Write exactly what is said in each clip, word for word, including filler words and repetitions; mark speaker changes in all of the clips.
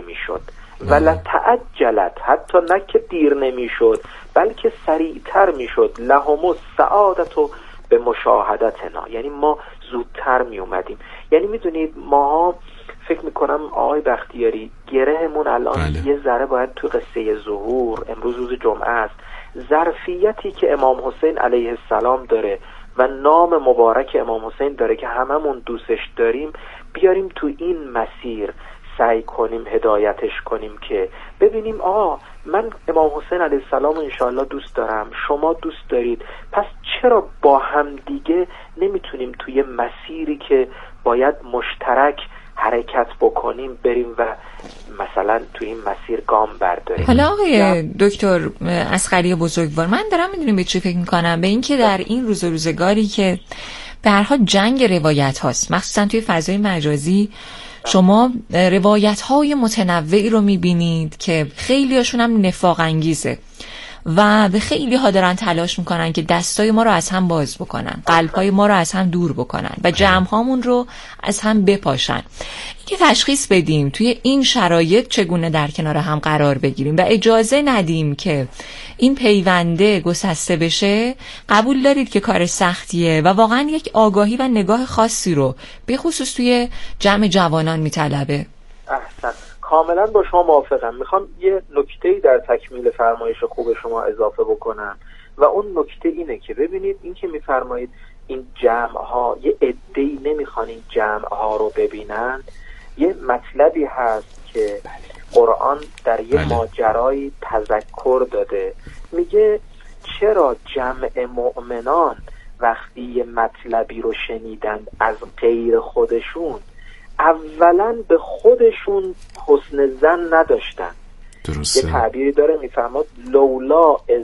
Speaker 1: نمیشد ولا تعجلت، حتی نه که دیر نمیشد بلکه سریعتر میشد. لهم السعادت به مشاهدتنا، یعنی ما زودتر می اومدیم. یعنی میدونید ما فکر میکنم آقای بختیاری گرهمون الان بله. یه ذره باید تو قصه ظهور، امروز روز جمعه است، ظرفیتی که امام حسین علیه السلام داره و نام مبارک امام حسین داره که هممون دوستش داریم، بیاریم تو این مسیر، سعی کنیم هدایتش کنیم که ببینیم آه من امام حسین علیه السلام انشاءالله دوست دارم، شما دوست دارید، پس چرا با هم دیگه نمیتونیم توی مسیری که باید مشترک حرکت بکنیم بریم و مثلا توی این مسیر گام برداریم.
Speaker 2: حالا آقای دکتر اصغری بزرگوار، من دارم میدونیم به چی فکر میکنم، به این که در این روز و روزگاری که به هر حال جنگ روایت هاست، مخصوصا توی فضای مجازی، شما روایت های متنوعی رو میبینید که خیلی هاشون هم نفاق انگیزه و به خیلی ها دارن تلاش میکنن که دستای ما رو از هم باز بکنن، قلبهای ما رو از هم دور بکنن و جمعهامون رو از هم بپاشن. که تشخیص بدیم توی این شرایط چگونه در کنار هم قرار بگیریم و اجازه ندیم که این پیونده گسسته بشه. قبول دارید که کار سختیه و واقعا یک آگاهی و نگاه خاصی رو به خصوص توی جمع جوانان میطلبه.
Speaker 1: احسن، کاملا با شما موافقم. میخوام یه نکته‌ای در تکمیل فرمایش خوب شما اضافه بکنم و اون نکته اینه که ببینید این که میفرمایید این جمع‌ها یه عده‌ای نمیخوان این جمع‌ها رو ببینن، یه مطلبی هست که قرآن در یه بله. ماجرای تذکر داده، میگه چرا جمع مؤمنان وقتی یه مطلبی رو شنیدند از غیر خودشون اولا به خودشون حسن ظن نداشتن. درسته. یه تعبیری داره میفرماد لولا از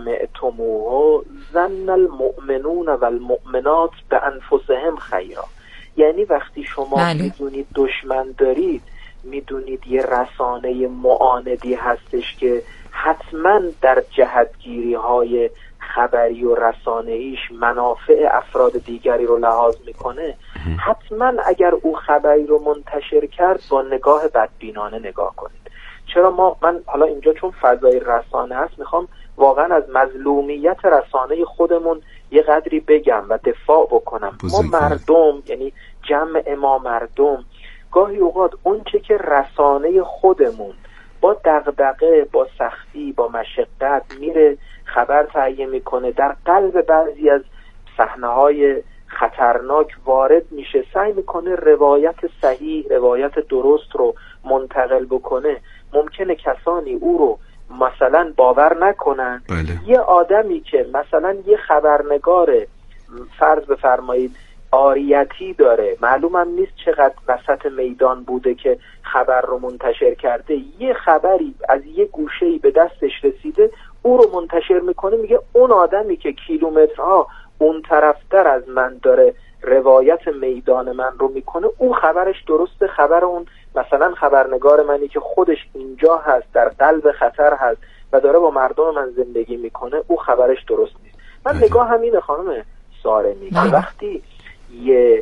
Speaker 1: سمعتموه ظن المؤمنون و المؤمنات به انفسهم خیرا. یعنی وقتی شما بله. میدونید دشمن دارید، میدونید یه رسانه معاندی هستش که حتما در جهتگیری های خبری و رسانه‌ایش منافع افراد دیگری رو لحاظ میکنه، حتما اگر او خبری رو منتشر کرد با نگاه بدبینانه نگاه کنید. چرا ما من حالا اینجا چون فضای رسانه هست میخوام واقعا از مظلومیت رسانه خودمون یه قدری بگم و دفاع بکنم. ما مردم، یعنی جمع ما مردم، گاهی اوقات اون چه که رسانه خودمون با دغدغه، با سختی، با مشقت میره خبر تهیه میکنه، در قلب بعضی از صحنه‌های خطرناک وارد میشه، سعی میکنه روایت صحیح، روایت درست رو منتقل بکنه. ممکنه کسانی او رو مثلا باور نکنن. بله. یه آدمی که مثلا یه خبرنگار فرض بفرمایید عاریتی داره، معلومم نیست چقدر وسط میدان بوده که خبر رو منتشر کرده، یه خبری از یه گوشه‌ای به دستش رسیده، او رو منتشر میکنه، میگه اون آدمی که کیلومترها اون طرفتر از من داره روایت میدان من رو میکنه، او خبرش درسته، خبر اون مثلا خبرنگار منی که خودش اینجا هست، در قلب خطر هست و داره با مردم من زندگی میکنه، او خبرش درست نیست. من نگاه همینه خانم سارمی که وقتی یه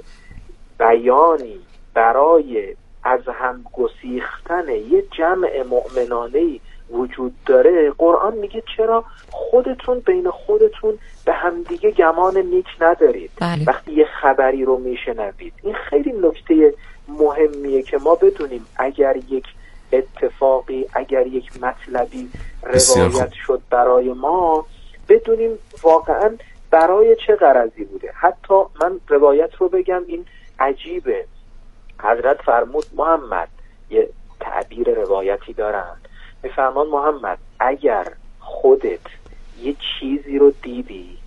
Speaker 1: بیانی برای از هم گسیختن یه جمع مؤمنانه‌ای وجود داره، قرآن میگه چرا خودتون بین خودتون به همدیگه گمان نیک ندارید. بله. وقتی یه خبری رو میشنوید، این خیلی نکته مهمیه که ما بدونیم اگر یک اتفاقی، اگر یک مطلبی روایت شد برای ما، بدونیم واقعا برای چه غرضی بوده. حتی من روایت رو بگم، این عجیبه، حضرت فرمود محمد، یه تعبیر روایتی دارن، میفرمان محمد اگر خودت یه چیزی رو دیدی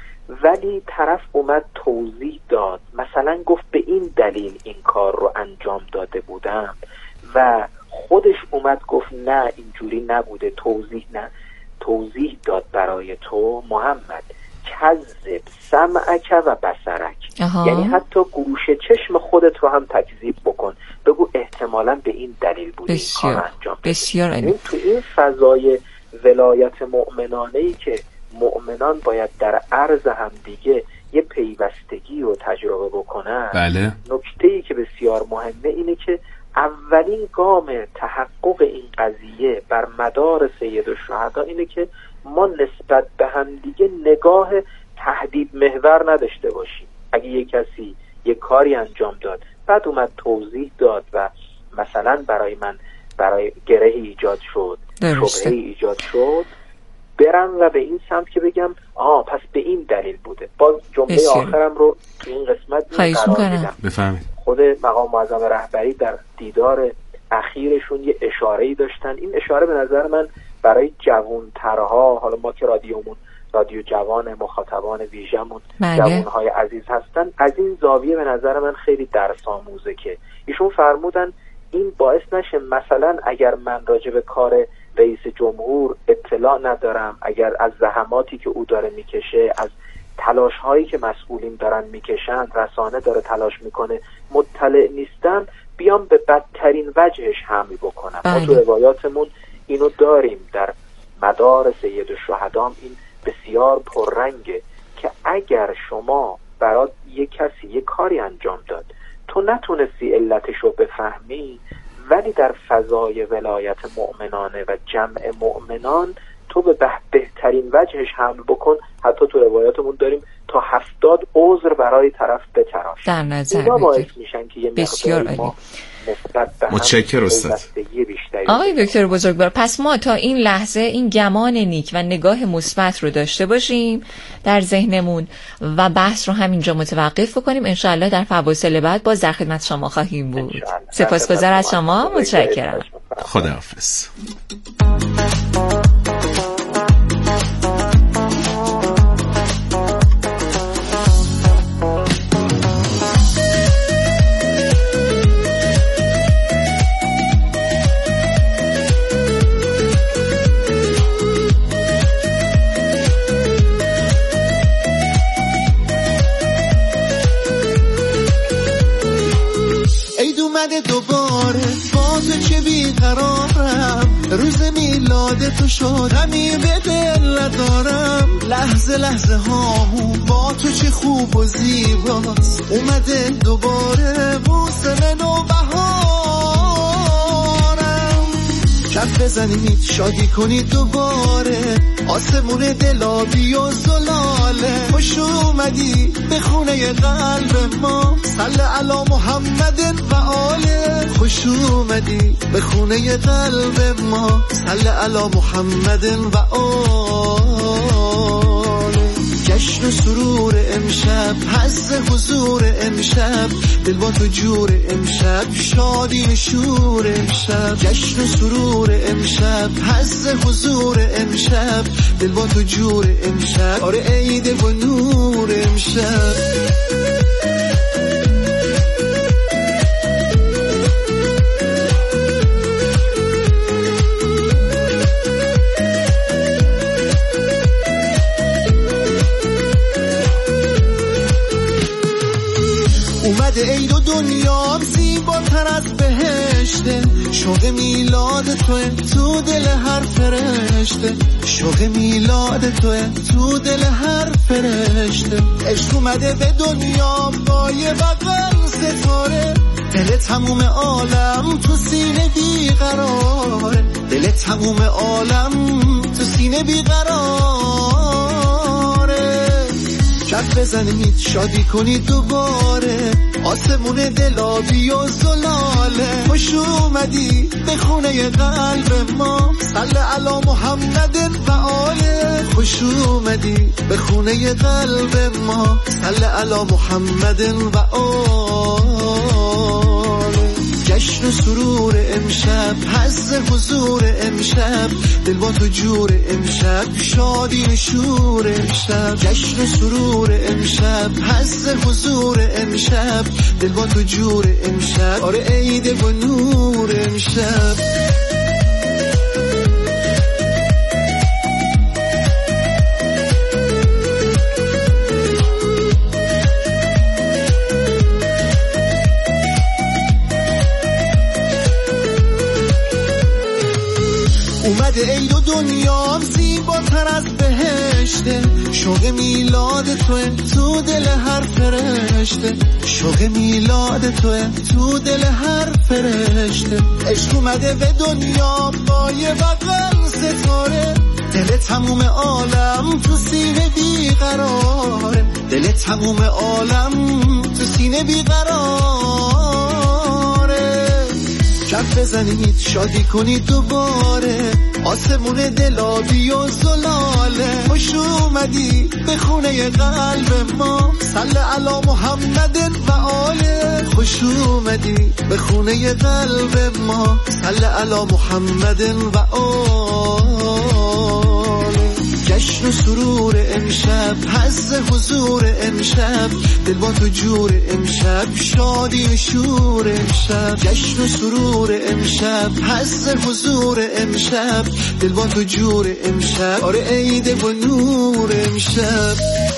Speaker 1: ولی طرف اومد توضیح داد، مثلا گفت به این دلیل این کار رو انجام داده بودم و خودش اومد گفت نه اینجوری نبوده، توضیح نه توضیح داد برای تو، محمد کذب سمعک و بصرک. آها. یعنی حتی گوشه چشم خودت رو هم تکذیب بکن، بگو احتمالاً به این دلیل بود این کار انجام داده. بسیار این تو این فضای ولایت مؤمنانه‌ای که مؤمنان باید در عرض هم دیگه یه پیوستگی رو تجربه بکنن. بله. نکته‌ای که بسیار مهمه اینه که اولین گام تحقق این قضیه بر مدار سیدالشهدا اینه که ما نسبت به همدیگه نگاه تهدید محور نداشته باشیم. اگه یک کسی یک کاری انجام داد بعد اومد توضیح داد و مثلا برای من برای گره ایجاد شد، شبهه ایجاد شد، برم و به این سمت که بگم آه پس به این دلیل بوده. باز جمله آخرم رو تو این قسمت قرار میدم.
Speaker 3: بفهمید.
Speaker 1: خود مقام معظم رهبری در دیدار اخیرشون یه اشاره‌ای داشتن. این اشاره به نظر من برای جوان‌ترها، حالا ما که رادیومون رادیو جوان، مخاطبان ویژمون جوان‌های عزیز هستن، از این زاویه به نظر من خیلی درس آموزه که ایشون فرمودن این باعث نشه مثلا اگر من راجع به کار رئیس جمهور اطلاع ندارم، اگر از زحماتی که او داره میکشه، از تلاش هایی که مسئولین دارن میکشن، رسانه داره تلاش میکنه، مطلع نیستم، بیام به بدترین وجهش حمل بکنم. ما تو روایاتمون اینو داریم. در مدار سیدالشهدا این بسیار پررنگه که اگر شما برای یک کسی یک کاری انجام داد، تو نتونستی علتشو بفهمی، ولی در فضای ولایت مؤمنانه و جمع مؤمنان تو به بهترین وجهش حمل بکن. حتی تو روایاتمون داریم تا هفتاد عذر برای طرف بتراش.
Speaker 2: در نظر
Speaker 1: اینا باعث میشن که یه
Speaker 2: بسیار
Speaker 1: ما نسبت به هم
Speaker 3: متشکر استاد.
Speaker 2: آقای دکتر بزرگوار، پس ما تا این لحظه این گمان نیک و نگاه مثبت رو داشته باشیم در ذهنمون و بحث رو همینجا متوقف بکنیم. انشاءالله در فواصل بعد باز در خدمت شما خواهیم بود. سپاسگزار از شما. متشکرم.
Speaker 3: خداحافظ.
Speaker 4: اومده دوباره با تو چه بیقرارم، روز میلاد تو شد همین به دل ندارم، لحظه لحظه هامون با تو چه خوب و زیباست، اومده دوباره موسم نوبهارم، کف بزنید شادی کنید دوباره، آسمون دلابی و زلاله، خوش اومدی به خونه قلب ما، صل علی محمد و آله، خوش اومدی به خونه قلب ما، صل علی محمد و آله. جشن و سرور امشب، حس حضور امشب، دل با تو جور امشب، شادی و شور امشب، جشن و سرور امشب، حس حضور امشب، دل با تو جور امشب، آره عید و نور امشب. اومده عید و دنیا زیباتر از بهشته، شوق میلاد توه تو دل هر فرشته، شوق میلاد توه تو دل هر فرشته، عشق اومده به دنیا با یه بغل ستاره، دل تموم عالم تو سینه بیقراره، دل تموم عالم تو سینه بیقراره، کف بزنید شادی کنید دوباره، آسمون دلابی و زلاله، خوش اومدی به خونه قلب ما، صل علی محمد و آله، خوش اومدی به خونه قلب ما، صل علی محمد و آله. جشن و سرور امشب، حس حضور امشب، دل با تو جور امشب، شادی و شور امشب، جشن و سرور امشب، حس حضور امشب، دل با تو جور امشب، آره عید و نور امشب. اومده عید و دنیام زیباتر از بهشته، شوق میلاد توه تو دل هر فرشته، شوق میلاد توه تو دل هر فرشته. عشق اومده به دنیا با یه بغل ستاره، دل تموم عالم تو سینه بیقراره، دل تموم عالم تو سینه بیقراره. کف بزنید شادی کنید دوباره، آسمون دلابی و زلاله. خوش اومدی به خونه قلب ما، صل علی محمد و آله. خوش اومدی به خونه قلب ما، صل علی محمد و آله. جشن و سرور امشب، حس حضور امشب، دل با تو جور امشب، شادی و شور امشب. جشن و سرور امشب، حس حضور امشب، دل با تو جور امشب، آره عید و نور امشب.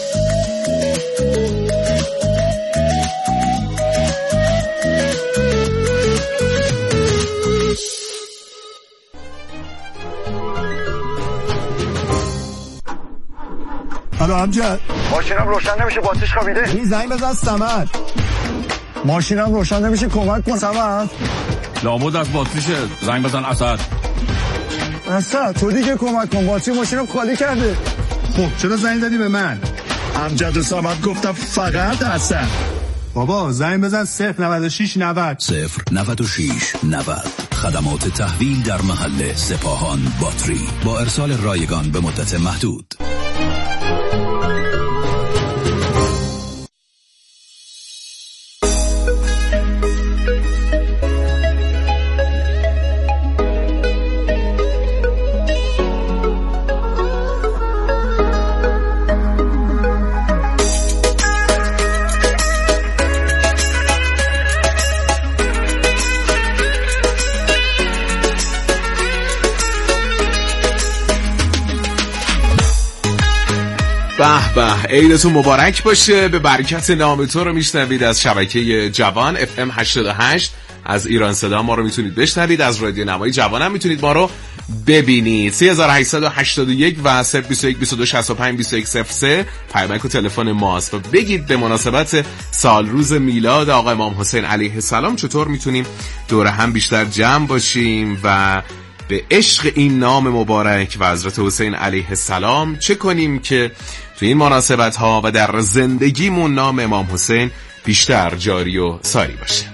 Speaker 5: الو امجد،
Speaker 6: ماشینم روشن نمیشه، باتریش خوابیده.
Speaker 5: این زنگ بزن سمر. ماشینم روشن نمیشه، کمک کن سمر.
Speaker 3: لابد از باتریشه، زنگ بزن اسد.
Speaker 5: اسد تو دیگه کمک کن، باتری ماشینم خالی کرده.
Speaker 7: خب چرا زنگ زدی به من؟
Speaker 5: امجد و سمر گفتم فقط اسد.
Speaker 7: بابا زنگ بزن صفر نود و شش نود
Speaker 8: صفر نود و شش نود. خدمات تحویل در محل سپاهان باتری با ارسال رایگان به مدت محدود.
Speaker 3: به به، عیدتون مبارک باشه. به برکت نام تو رو میشنوید از شبکه جوان اف ام هشتاد و هشت از ایران صدا. ما رو میتونید بشنوید از رادیو نمای جوان، هم میتونید ما رو ببینید. سه هشت هشت یک و صفر دو یک دو دو شصت و پنج بیست و یک صفر سه پیامک و تلفن ماست و بگید به مناسبت سال روز میلاد آقا امام حسین علیه السلام چطور میتونیم دور هم بیشتر جمع باشیم و به عشق این نام مبارک و حضرت حسین علیه السلام چه کنیم که تو این مناسبت ها و در زندگیمون نام امام حسین بیشتر جاری و ساری باشه.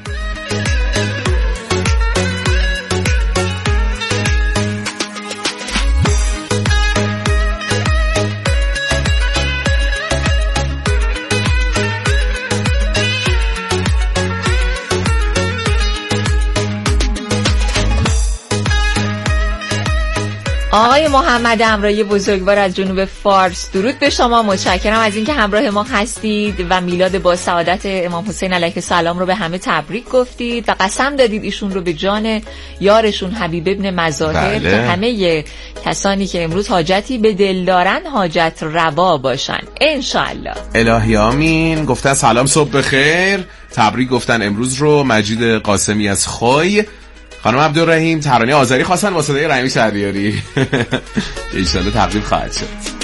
Speaker 2: آقای محمد امرایی بزرگوار از جنوب فارس، درود به شما. متشکرم از اینکه همراه ما هستید و میلاد با سعادت امام حسین علیه السلام رو به همه تبریک گفتید و قسم دادید ایشون رو به جان یارشون حبیب ابن مظاهر که همه کسانی که امروز حاجتی به دل دارن حاجت روا باشن انشالله.
Speaker 3: الهی آمین. گفتن سلام صبح بخیر، تبریک گفتن امروز رو مجید قاسمی از خوی. خانم عبدالرحیم ترانه آذری خواستن با صدای رحیمی شهریاری. انشالله تقدیم خواهد شد.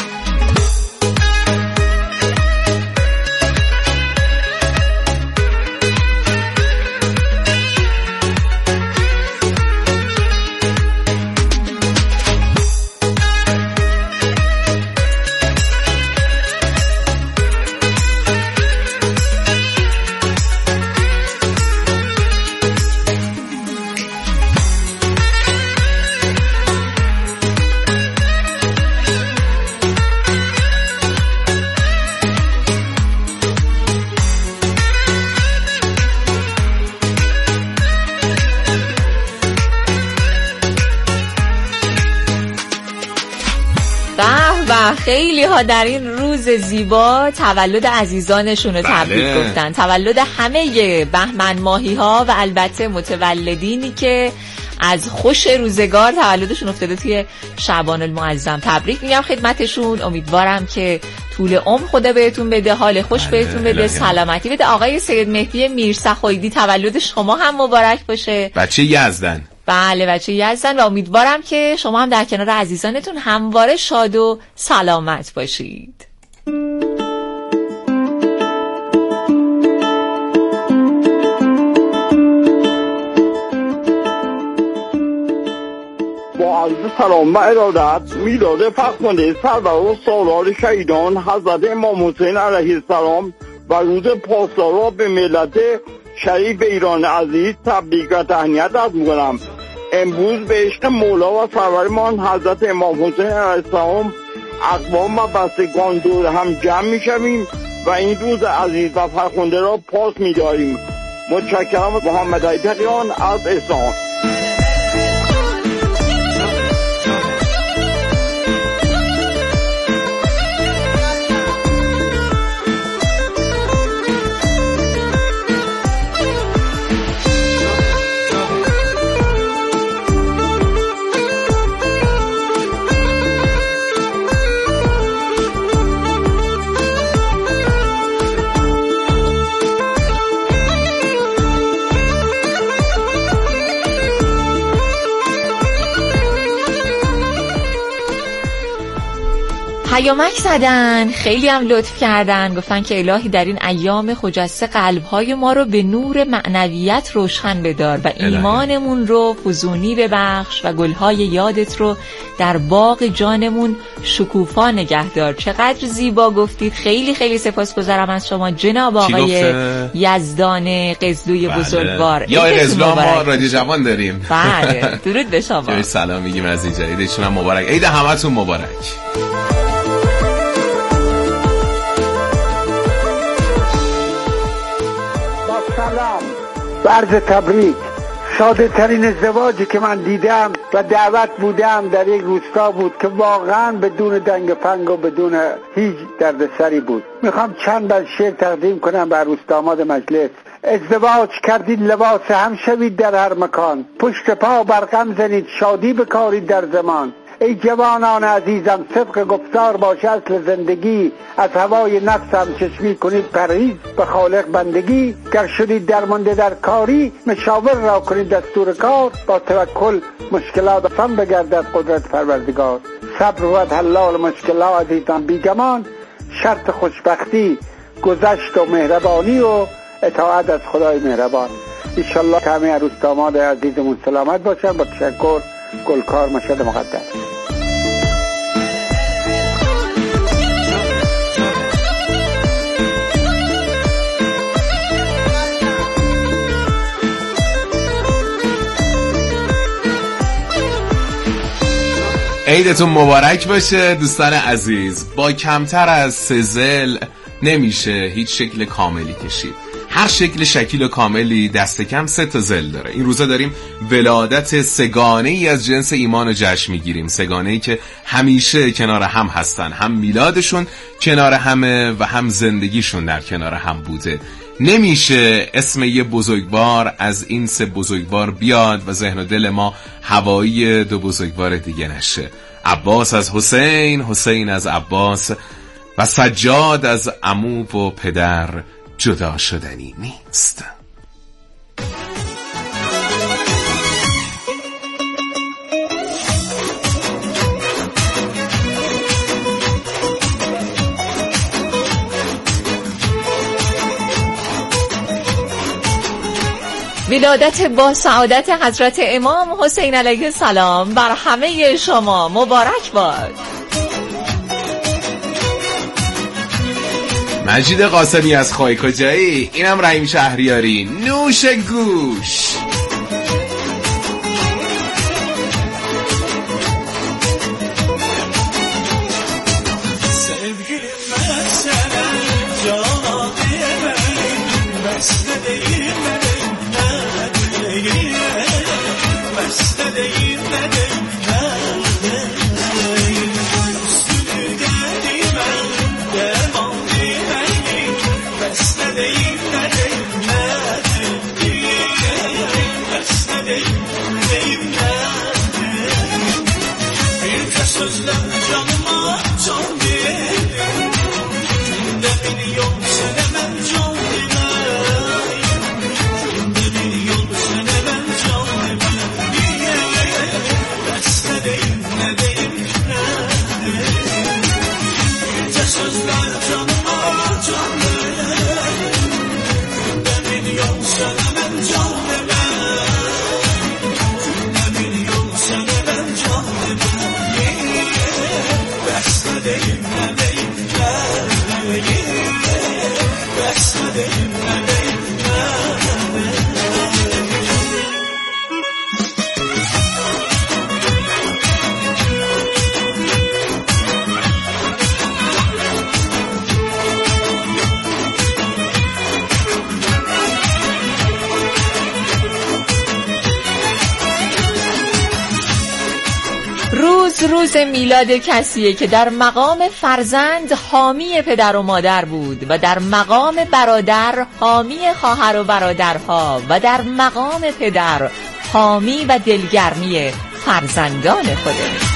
Speaker 2: خیلی ها در این روز زیبا تولد عزیزانشون رو تبریک
Speaker 3: بله.
Speaker 2: گفتن، تولد همه بهمن ماهی ها و البته متولدینی که از خوش روزگار تولدشون افتاده توی شعبان المعظم. تبریک میگم خدمتشون، امیدوارم که طول عمر خدا بهتون بده، حال خوش بله. بهتون بده، سلامتی بده. آقای سید مهدی میرسخویدی تولد شما هم مبارک باشه.
Speaker 3: بچه یزدن
Speaker 2: بله بچه یزدان و امیدوارم که شما هم در کنار عزیزانتون همواره شاد و سلامت باشید.
Speaker 9: با عرض سلام و ارادت میلاد فرخنده سردار و سالار شهیدان حضرت امام حسین علیه السلام و روز پاسدارا به ملت شریف ایران عزیز تبریک و تهنیت عرض می‌کنم. امروز به عشق مولا و سرورمان حضرت امام حسین علیه السلام اقوام و بستگان دور هم جمع می‌شویم و این روز عزیز و فرخنده را پاس می‌داریم. متشکرم. محمد علی تقیان از اصفهان.
Speaker 2: پیامک زدن، خیلی هم لطف کردن، گفتن که الهی در این ایام خجسته قلب‌های ما رو به نور معنویت روشن بدار و ایمانمون رو فزونی ببخش و گل‌های یادت رو در باغ جانمون شکوفا نگهدار. چقدر زیبا گفتید. خیلی خیلی سپاسگزارم از شما جناب آقای یزدان قزلوی بله. بزرگوار.
Speaker 3: یا قزلو ما رادیو جوان داریم.
Speaker 2: بله درود به شما.
Speaker 3: جای سلام میگیم از این جدید. ایشون هم مبارک. عید همتون مبارک.
Speaker 10: سلام، عرض تبریک. ساده ترین ازدواجی که من دیدم و دعوت بودم در یک روستا بود که واقعا بدون دنگ فنگ و بدون هیچ دردسری بود. میخوام چند بر شعر تقدیم کنم بر عروس داماد مجلس. ازدواج کردید لباس هم شوید در هر مکان، پشت پا بر غم زنید شادی بکارید در زمان. ای جوانان عزیزم صدق گفتار باشه اصل زندگی، از هوای نفسم چشمی کنید پرهیز به خالق بندگی. گر شدید درمانده در کاری مشاور را کنید دستور کار، با توکل مشکلات فهم بگردد قدرت پروردگار. صبر و حلال مشکلات عزیزان بیگمان، شرط خوشبختی گذشت و مهربانی و اطاعت از خدای مهربان. انشالله که همه عروس داماد عزیزمون سلامت باشن. با تشکر. گلکار مشهد مقدس.
Speaker 3: عیدتون مبارک باشه دوستان عزیز. با کمتر از سه ضلع نمیشه هیچ شکل کاملی کشید. هر شکل شکل و کاملی دست کم سه تا ضلع داره. این روزا داریم ولادت سگانه ای از جنس ایمان رو جشن میگیریم، سگانه ای که همیشه کنار هم هستن، هم میلادشون کنار همه و هم زندگیشون در کنار هم بوده. نمیشه اسم یه بزرگوار از این سه بزرگوار بیاد و ذهن و دل ما هوایی دو بزرگوار دیگه نشه. عباس از حسین، حسین از عباس و سجاد از عمو و پدر جدا شدنی نیست.
Speaker 2: ولادت با سعادت حضرت امام حسین علیه السلام بر همه شما مبارک باد.
Speaker 3: مجید قاسمی از خواهی کجایی؟ اینم رحیم شهریاری. نوش گوش.
Speaker 2: امروز روز میلاد کسیه که در مقام فرزند حامی پدر و مادر بود و در مقام برادر حامی خواهر و برادرها و در مقام پدر حامی و دلگرمی فرزندان خودش.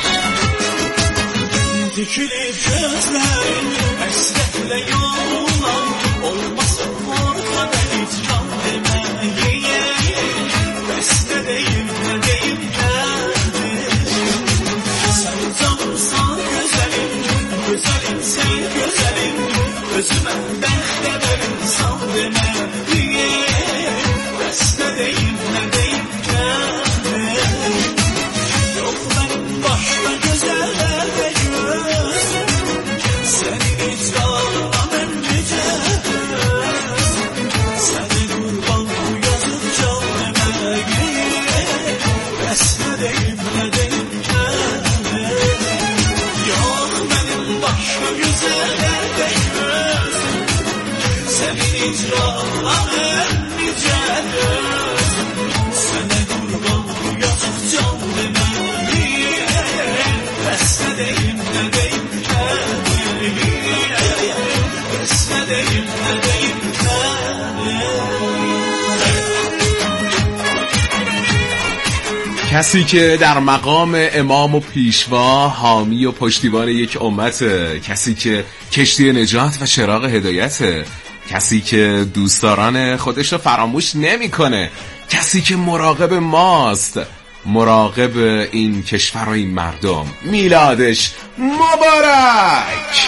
Speaker 3: کسی که در مقام امام و پیشوا حامی و پشتیبان یک امته، کسی که کشتی نجات و چراغ هدایته، کسی که دوستداران خودش رو فراموش نمیکنه، کسی که مراقب ماست، مراقب این کشور و این مردم. میلادش مبارک.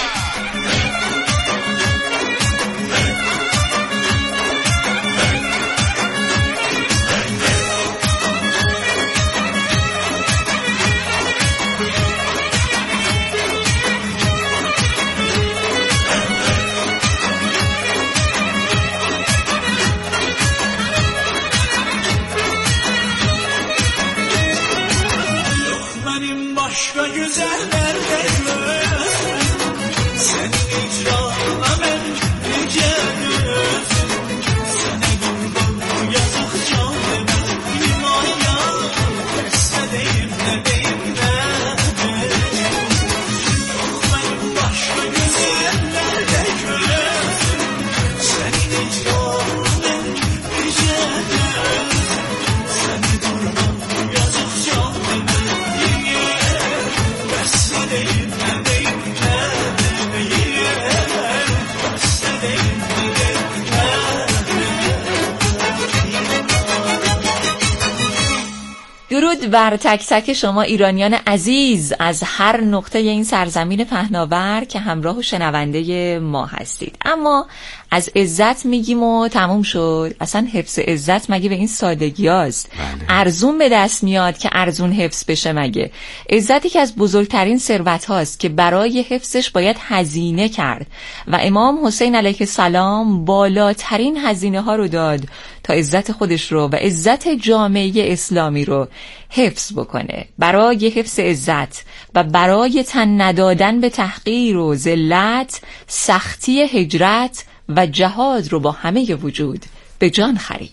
Speaker 2: درود بر تک تک شما ایرانیان عزیز از هر نقطه این سرزمین پهناور که همراه و شنونده ما هستید. اما از عزت میگیم و تموم شد. اصلا حفظ عزت مگه به این سادگی هست؟ بله. ارزون به دست میاد که ارزون حفظ بشه مگه؟ عزتی که از بزرگترین ثروت هاست که برای حفظش باید هزینه کرد و امام حسین علیه السلام بالاترین هزینه ها رو داد تا عزت خودش رو و عزت جامعه اسلامی رو حفظ بکنه. برای حفظ عزت و برای تن ندادن به تحقیر و ذلت، سختی هجرت و جهاد رو با همه وجود به جان خرید.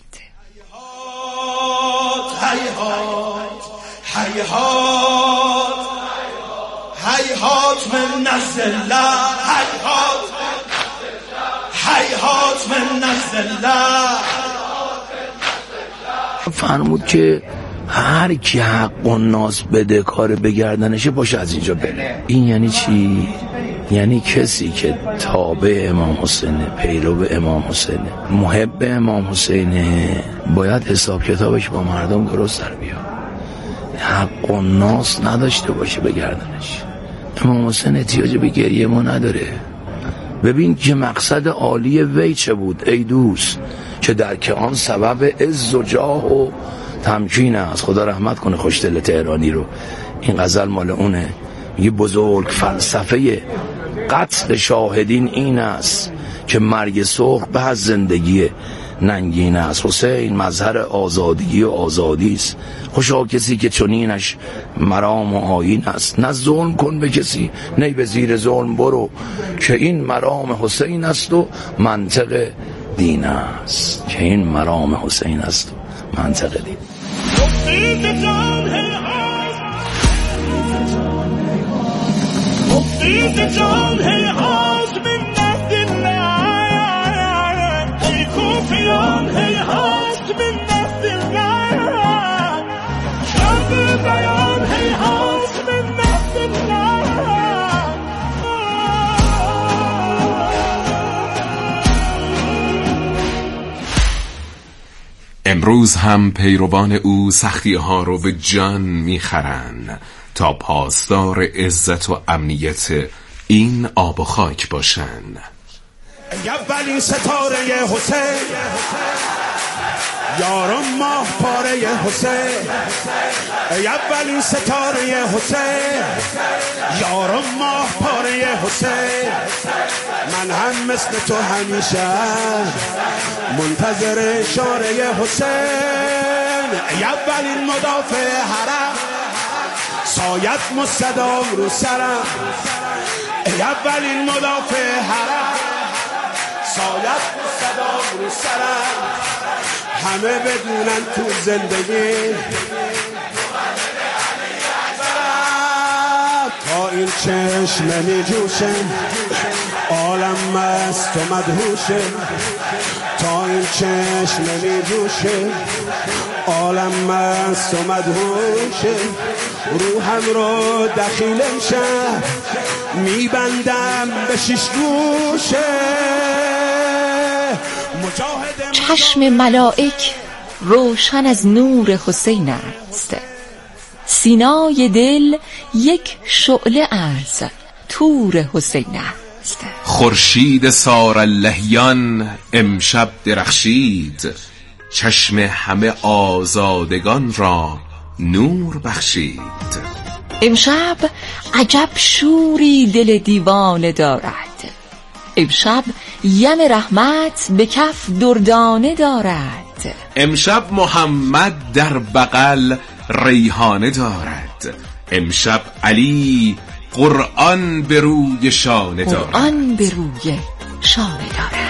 Speaker 11: هیهات هیهات من نزل الله، هیهات هیهات من نزل الله.
Speaker 12: فرمود که هر کی حق و ناس بده کار بگردنشه باشه از اینجا بره. این یعنی چی؟ یعنی کسی که تابع امام حسینه، پیرو امام حسینه، محب امام حسینه، باید حساب کتابش با مردم درست در بیاد، حق و ناس نداشته باشه بگردنش. امام حسین احتیاج به گریه ما نداره. ببین که مقصد عالی وی چه بود ای دوست، که در که آن سبب عز و جاه و تمکین است. خدا رحمت کنه خوشدل تهرانی رو. این غزل مال اونه، میگه بزرگ فلسفه قتل شاهدین این است که مرگ سرخ به از زندگی ننگین است. حسین مظهر آزادی و آزادی است، خوشا کسی که چنینش مرام و آیین است. نه ظلم کن به کسی نه به زیر ظلم برو، که این مرام حسین است و منطق دین است. که این مرام حسین است و منطق دین.
Speaker 11: مثل جان هیهات منت الله ای کوفیان هیهات منت الله کم بیان هیهات منت الله.
Speaker 3: امروز هم پیروان او سختی ها رو به جان میخرن تا پاسدار عزت و امنیت این آب و خاک باشن.
Speaker 11: اولین ستاره حسین یارم ماه پاره حسین اولین ستاره حسین یارم ماه پاره حسین من هم مثل تو همیشه منتظر اشاره حسین اولین مدافع حرم سایت مستدام رو سرم اولین مدافع حرم سایت مستدام رو سرم همه بدونن تو زندگی تا این چشم می جوشه عالم مست و مدهوشه تا این چشم می جوشه عالم مست و مدهوشه روحم رو دخیل شهر میبندم به شش گوشه.
Speaker 2: چشم ملائک روشن از نور حسین است سینای دل یک شعله از تور حسین است.
Speaker 3: خورشید ساراللهیان امشب درخشید چشم همه آزادگان را نور بخشید.
Speaker 2: امشب عجب شوری دل دیوانه دارد امشب یم رحمت به کف دردانه دارد
Speaker 3: امشب محمد در بغل ریحانه دارد امشب علی قرآن به روی شانه دارد
Speaker 2: قرآن به روی شانه دارد.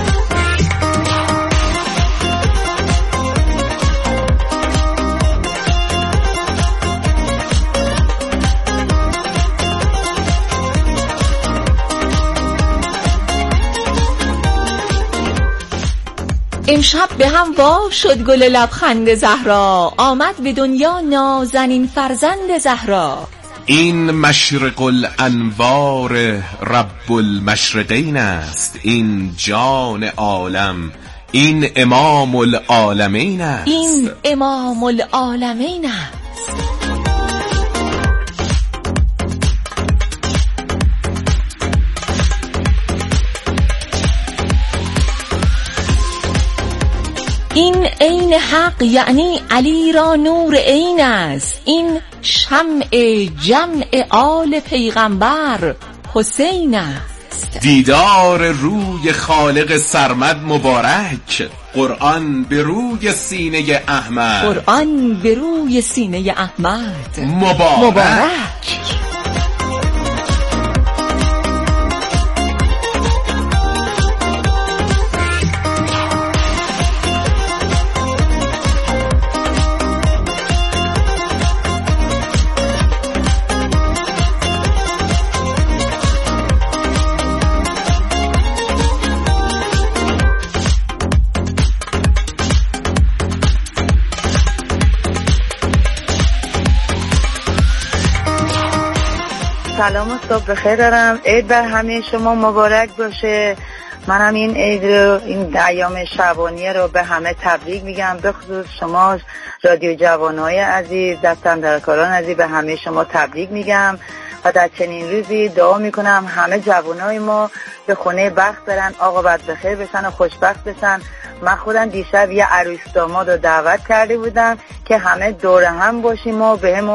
Speaker 2: امشب به هم وا شد گل لبخند زهرا آمد به دنیا نازنین فرزند زهرا.
Speaker 3: این مشرق الانوار رب المشرقین است این جان عالم این امام العالمین است
Speaker 2: این امام العالمین است. این عین حق یعنی علی را نور عین است این شمع جمع آل پیغمبر حسین است.
Speaker 3: دیدار روی خالق سرمد مبارک قرآن به روی سینه احمد
Speaker 2: قرآن به روی سینه احمد
Speaker 3: مبارک, مبارک.
Speaker 13: سلام و صبح بخیر دارم. عید بر همه شما مبارک باشه. منم این عید رو این ایام شعبانیه رو به همه تبریک میگم، به خصوص شما رادیو جوانای عزیز، دستاندرکاران عزیز، به همه شما تبریک میگم و در چنین روزی دعا میکنم همه جوانای ما به خونه بخت برن، آقا بد بخیر بشن و خوشبخت بشن. من خودم دیشب یه عروس داماد رو دعوت کرده بودم که همه دور هم باشیم و به هم